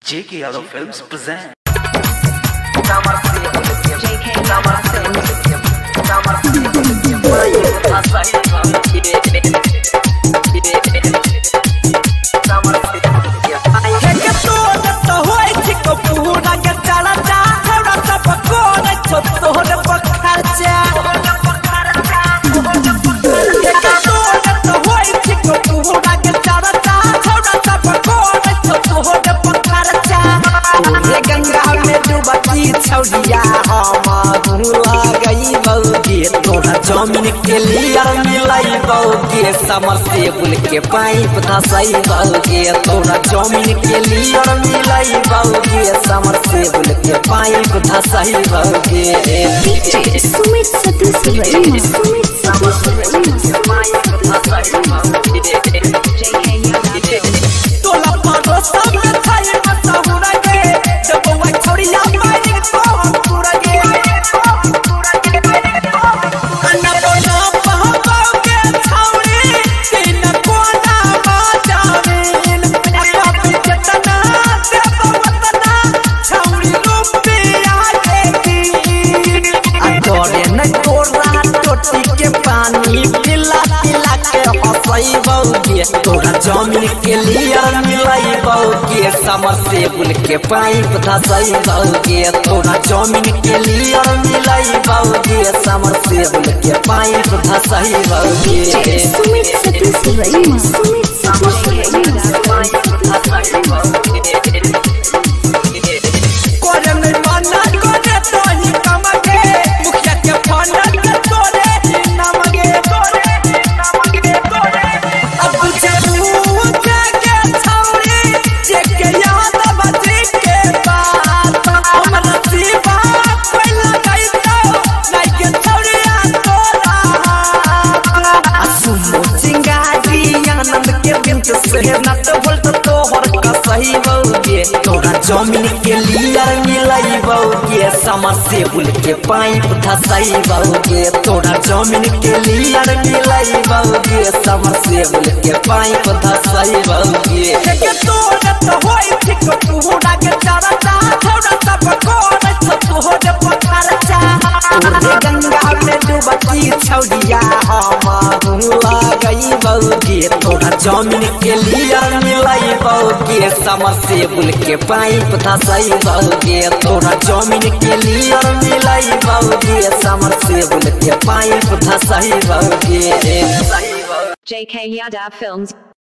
JK Yadav Films present. छौड़िया हम गई बउगे तोरा जमीन के लिए मिलाई बउगे समरसेबुल के पाइप धसई बउगे तोरा जमीन के लिए मिलाई बउगे समरसेबुल के पाइप धसई बउगे सुमित तोला पारो सामने थाई मसहुरा के जब वो छौड़िया तोरा जमीन के लिए मिलाई बउगे समरसेबुल के पाइप धसई बउगे तोरा जमीन के लिए मिलाई बउगे समरसेबुल के पाइप धसई बउगे तोरा जमीन के लिए मिलाई बउगे समरसेबुल के पाइप धसई बउगे तोरा जमीन के लिए मिलाई बउगे समरसेबुल के पाइप धसई बउगे गंगा में डूबती छौड़िया हम गई बउगे तोरा जमीन के लिए मिलाई बउगे समरसेबुल के पाइप धसई बउगे तोरा जमीन के लिए मिलाई बउगे समरसेबुल के पाइप धसई बउगे JK Yadav Films